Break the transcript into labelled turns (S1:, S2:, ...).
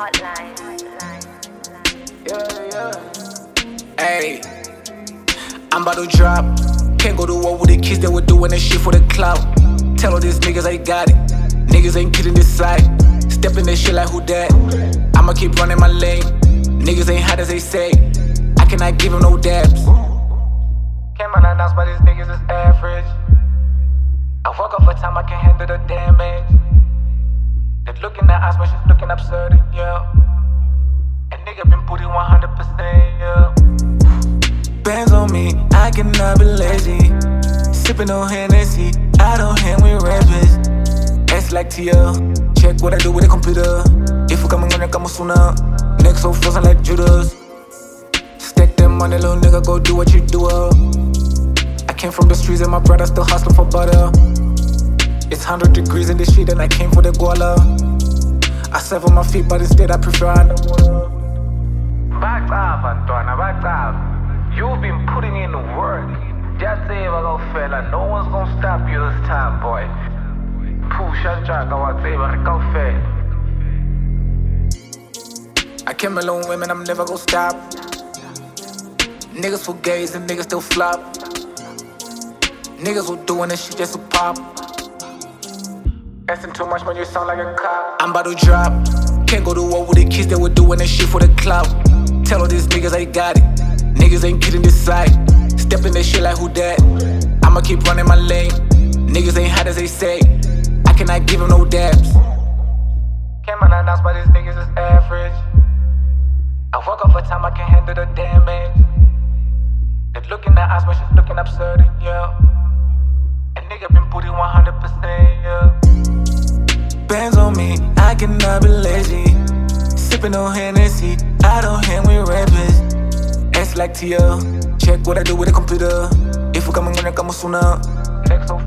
S1: Hey, I'm about to drop. Can't go to war with the kids that were doing that shit for the clout. Tell all these niggas I got it. Niggas ain't kidding this side. Step in this shit like who dat? I'ma keep running my lane. Niggas ain't hot as they say. I cannot give them no dabs. Came unannounced by these niggas is average. I woke up for time, I can handle the damage. They look in the eyes, but she's looking absurd, yeah. And nigga been putting 100%, yeah. Bands on me, I cannot be lazy. Sipping on Hennessy, I don't hang with rappers. S like TL, check what I do with the computer. If you coming on it, come sooner. Next so frozen like Judas. Stack that money, little nigga, go do what you do. I came from the streets and my brother still hustling for butter. It's 100 degrees in this shit and I came for the guala. I serve on my feet, but instead I prefer underwater.
S2: Back up, Antoine, back up. You've been putting in the work. Just say it, little fella. No one's gonna stop you this time, boy. Push and jack, I want to say, but go fair.
S1: I came alone, women, I'm never gonna stop. Niggas for gays and niggas still flop. Niggas who doing this shit just to pop. Asking too much when you sound like a cop. I'm about to drop. Can't go to war with the kids that were doing this shit for the clout. Tell all these niggas I got it. Niggas ain't kidding this side. Step in this shit like who dat? I'ma keep running my lane. Niggas ain't hot as they say. I cannot give them no dabs. Came unannounced by these niggas is average. I woke up for time, I can handle the damage. They look in the eyes, but she's looking absurd, yeah. And nigga been putting 100%, yeah. Bands on me, I cannot be lazy. Sipping on Hennessy, I don't hang with rappers. S like TL, check what I do with the computer. If you coming on it, come sooner. Next so